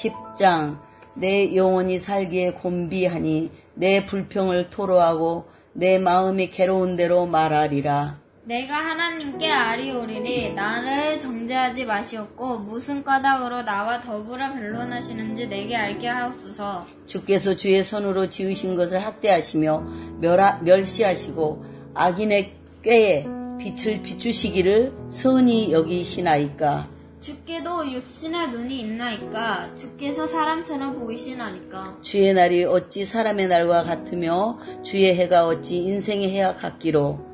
10장. 내 영혼이 살기에 곤비하니 내 불평을 토로하고 내 마음이 괴로운 대로 말하리라. 내가 하나님께 아리오리니 나를 정죄하지 마시옵고 무슨 까닭으로 나와 더불어 변론하시는지 내게 알게 하옵소서. 주께서 주의 손으로 지으신 것을 학대하시며 멸시하시고 악인의 꾀에 빛을 비추시기를 선히 여기시나이까. 주께도 육신의 눈이 있나이까. 주께서 사람처럼 보이시나이까. 주의 날이 어찌 사람의 날과 같으며 주의 해가 어찌 인생의 해와 같기로.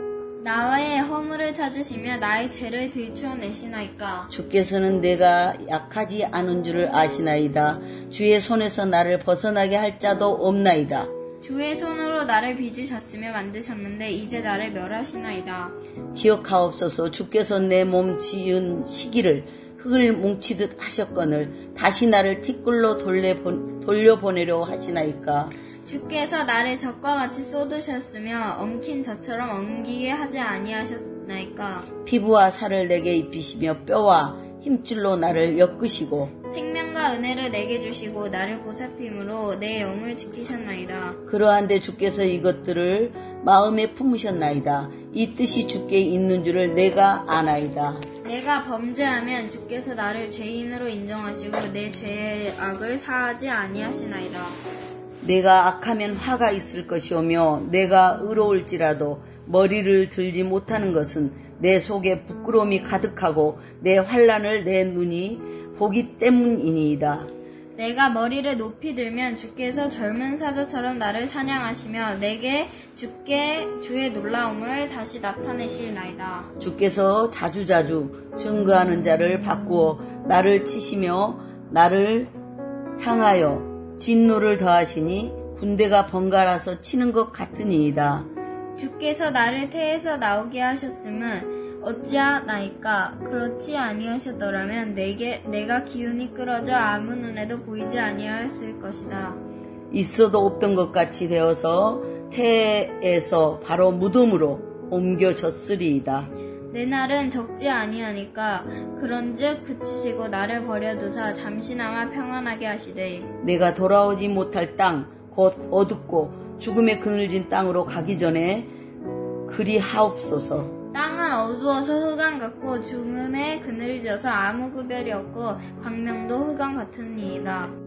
나의 허물을 찾으시며 나의 죄를 들추어내시나이까. 주께서는 내가 약하지 않은 줄을 아시나이다. 주의 손에서 나를 벗어나게 할 자도 없나이다. 주의 손으로 나를 빚으셨으며 만드셨는데 이제 나를 멸하시나이다. 기억하옵소서. 주께서 내 몸 지은 시기를 흙을 뭉치듯 하셨거늘 다시 나를 티끌로 돌려보내려 하시나이까. 주께서 나를 젖과 같이 쏟으셨으며 엉킨 젖처럼 엉기게 하지 아니하셨나이까. 피부와 살을 내게 입히시며 뼈와 힘줄로 나를 엮으시고 생명과 은혜를 내게 주시고 나를 보살핌으로 내 영을 지키셨나이다. 그러한데 주께서 이것들을 마음에 품으셨나이다. 이 뜻이 주께 있는 줄을 내가 아나이다. 내가 범죄하면 주께서 나를 죄인으로 인정하시고 내 죄의 악을 사하지 아니하시나이다. 내가 악하면 화가 있을 것이오며 내가 의로울지라도 머리를 들지 못하는 것은 내 속에 부끄러움이 가득하고 내 환난을 내 눈이 보기 때문이니이다. 내가 머리를 높이 들면 주께서 젊은 사자처럼 나를 사냥하시며 내게 주의 놀라움을 다시 나타내시나이다. 주께서 자주자주 증거하는 자를 바꾸어 나를 치시며 나를 향하여 진노를 더하시니 군대가 번갈아서 치는 것 같으니이다. 주께서 나를 태에서 나오게 하셨음은 어찌하나이까. 그렇지 아니하셨더라면 내가 기운이 끌어져 아무 눈에도 보이지 아니하였을 것이다. 있어도 없던 것 같이 되어서 태에서 바로 무덤으로 옮겨졌으리이다. 내 날은 적지 아니하니까. 그런즉 그치시고 나를 버려두사 잠시나마 평안하게 하시되 내가 돌아오지 못할 땅 곧 어둡고 죽음의 그늘진 땅으로 가기 전에 그리하옵소서. 땅은 어두워서 흑암 같고 죽음의 그늘이 져서 아무 구별이 없고 광명도 흑암 같으니이다.